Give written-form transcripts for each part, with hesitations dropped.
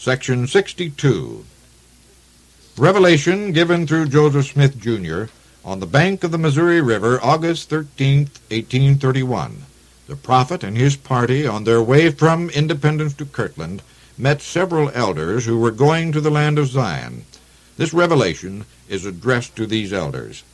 Section 62. Revelation given through Joseph Smith, Jr., on the bank of the Missouri River, August 13, 1831. The prophet and his party, on their way from Independence to Kirtland, met several elders who were going to the land of Zion. This revelation is addressed to these elders.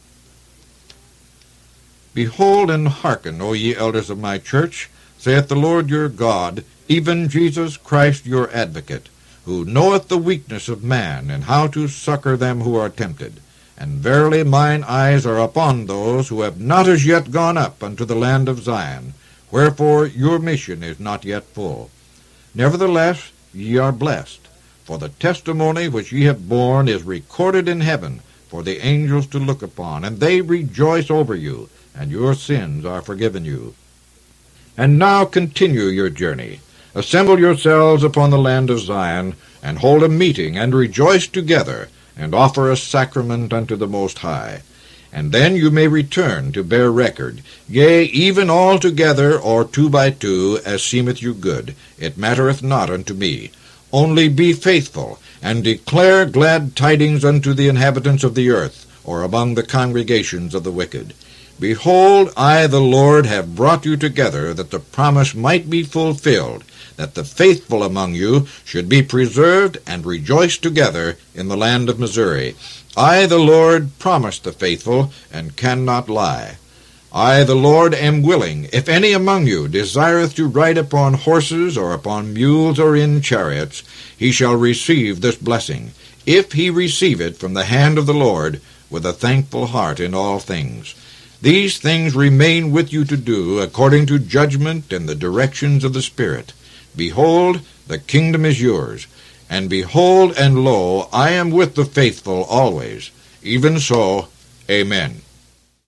Behold and hearken, O ye elders of my church, saith the Lord your God, even Jesus Christ your advocate, who knoweth the weakness of man, and how to succor them who are tempted. And verily mine eyes are upon those who have not as yet gone up unto the land of Zion, wherefore your mission is not yet full. Nevertheless ye are blessed, for the testimony which ye have borne is recorded in heaven for the angels to look upon, and they rejoice over you, and your sins are forgiven you. And now continue your journey. Assemble yourselves upon the land of Zion, and hold a meeting, and rejoice together, and offer a sacrament unto the Most High. And then you may return to bear record, yea, even all together, or 2 by 2, as seemeth you good. It mattereth not unto me. Only be faithful, and declare glad tidings unto the inhabitants of the earth, or among the congregations of the wicked. Behold, I the Lord have brought you together, that the promise might be fulfilled, that the faithful among you should be preserved and rejoice together in the land of Missouri. I the Lord promised the faithful, and cannot lie. I the Lord am willing, if any among you desireth to ride upon horses, or upon mules, or in chariots, he shall receive this blessing, if he receive it from the hand of the Lord, with a thankful heart in all things. These things remain with you to do, according to judgment and the directions of the Spirit. Behold, the kingdom is yours. And behold, and lo, I am with the faithful always. Even so, Amen.